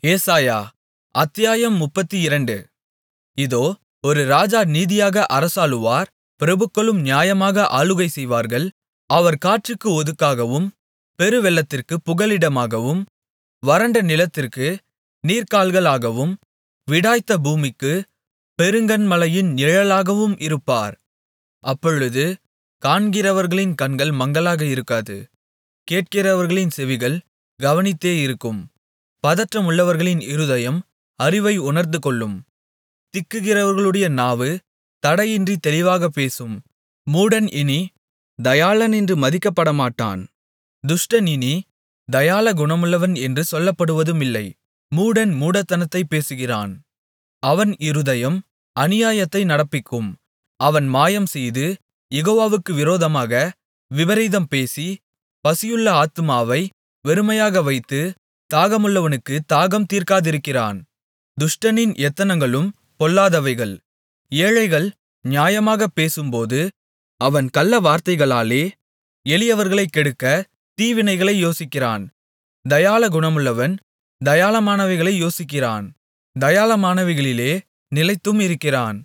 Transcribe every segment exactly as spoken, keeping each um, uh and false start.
ஏசாயா அத்தியாயம் முப்பத்திரண்டு. இதோ, ஒரு ராஜா நீதியாக அரசாளுவார், பிரபுக்களும் நியாயமாக ஆளுகை செய்வார்கள். அவர் காற்றுக்கு ஒதுக்காகவும், பெருவெள்ளத்திற்குப் புகலிடமாகவும், வறண்ட நிலத்திற்கு நீர்க்கால்களாகவும், விடாய்த்த பூமிக்குப் பெருங்கன்மலையின் நிழலாகவும் இருப்பார். அப்பொழுது காண்கிறவர்களின் கண்கள் மங்கலாக இருக்காது, கேட்கிறவர்களின் செவிகள் கவனித்தே இருக்கும். பதற்றமுள்ளவர்களின் இருதயம் அறிவை உணர்ந்துகொள்ளும். திக்குகிறவர்களுடைய நாவு தடையின்றி தெளிவாகப் பேசும். மூடன் இனி தயாளன் என்று மதிக்கப்படமாட்டான், துஷ்டன் இனி தயாள குணமுள்ளவன் என்று சொல்லப்படுவதுமில்லை. மூடன் மூடத்தனத்தைப் பேசுகிறான், அவன் இருதயம் அநியாயத்தை நடப்பிக்கும். அவன் மாயம்செய்து யெகோவாவுக்கு விரோதமாக விபரீதம் பேசி, பசியுள்ள ஆத்துமாவை வெறுமையாக வைத்து, தாகமுள்ளவனுக்குத் தாகம் தீர்க்காதிருக்கிறான். துஷ்டனின் எத்தனங்களும் பொல்லாதவைகள். ஏழைகள் நியாயமாகப் பேசும்போது, அவன் கள்ள வார்த்தைகளாலே எளியவர்களைக் கெடுக்க தீவினைகளை யோசிக்கிறான். தயாள குணமுள்ளவன் தயாளமானவைகளை யோசிக்கிறான், தயாளமானவைகளிலே நிலைத்தும் இருக்கிறான்.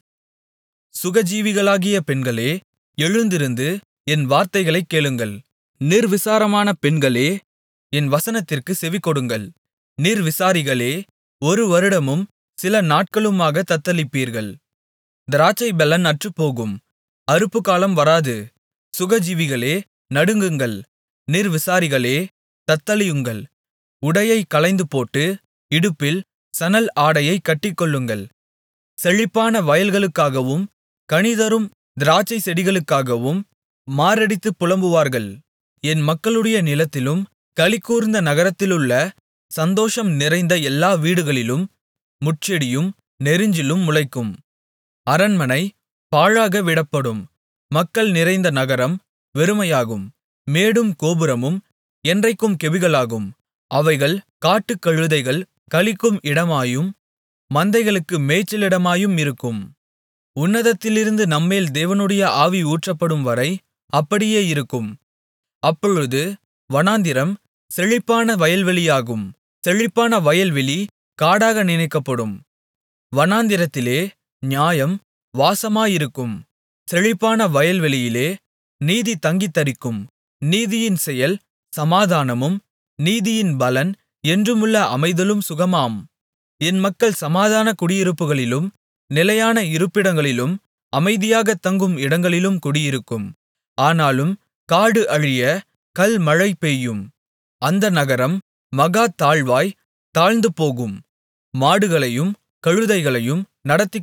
சுகஜீவிகளாகிய பெண்களே, எழுந்திருந்து என் வார்த்தைகளைக் கேளுங்கள். நிர்விசாரமான பெண்களே, என் வசனத்திற்குச் செவிகொடுங்கள். நிர்விசாரிகளே, ஒரு வருடமும் சில நாட்களுமாகத் தத்தளிப்பீர்கள். திராட்சைப்பெலன் அற்றுப்போகும், அறுப்புக்காலம் வராது. சுகஜீவிகளே, நடுங்குங்கள். நிர்விசாரிகளே, தத்தளியுங்கள். உடையைக் களைந்துபோட்டு, இடுப்பில் சணல் ஆடையைக் கட்டிக்கொள்ளுங்கள். செழிப்பான வயல்களுக்காகவும் கனிதரும் திராட்சைச் செடிகளுக்காகவும் மாரடித்துப் புலம்புவார்கள். என் மக்களுடைய நிலத்திலும் களிகூர்ந்த நகரத்திலுள்ள சந்தோஷம் நிறைந்த எல்லா வீடுகளிலும் முட்செடியும் நெரிஞ்சிலும் முளைக்கும். அரண்மனை பாழாக விடப்படும், மக்கள் நிறைந்த நகரம் வெறுமையாகும். மேடும் கோபுரமும் என்றைக்கும் கெபிகளாகும். அவைகள் காட்டுக்கழுதைகள் களிக்கும் இடமாயும், மந்தைகளுக்கு மேய்ச்சலிடமாயும் இருக்கும். உன்னதத்திலிருந்து நம்மேல் தேவனுடைய ஆவி ஊற்றப்படும்வரை அப்படியே இருக்கும். அப்பொழுது வனாந்திரம் செழிப்பான வயல்வெளியாகும், செழிப்பான வயல்வெளி காடாக நினைக்கப்படும். வனாந்திரத்திலே நியாயம் வாசமாயிருக்கும், செழிப்பான வயல்வெளியிலே நீதி தங்கித்தரிக்கும். நீதியின் செயல் சமாதானமும், நீதியின் பலன் என்றுமுள்ள அமைதலும் சுகமாம். என் மக்கள் சமாதான குடியிருப்புகளிலும் நிலையான இருப்பிடங்களிலும் அமைதியாகத் தங்கும் இடங்களிலும் குடியிருக்கும். ஆனாலும் காடு அழிய கல்மழை பெய்யும், அந்த நகரம் மகா தாழ்வாய் தாழ்ந்துபோகும். மாடுகளையும் கழுதைகளையும்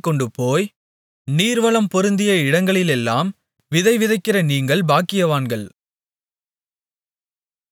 நடத்திக்கொண்டுபோய் நீர்வளம் பொருந்திய இடங்களிலெல்லாம் விதை விதைக்கிற நீங்கள் பாக்கியவான்கள்.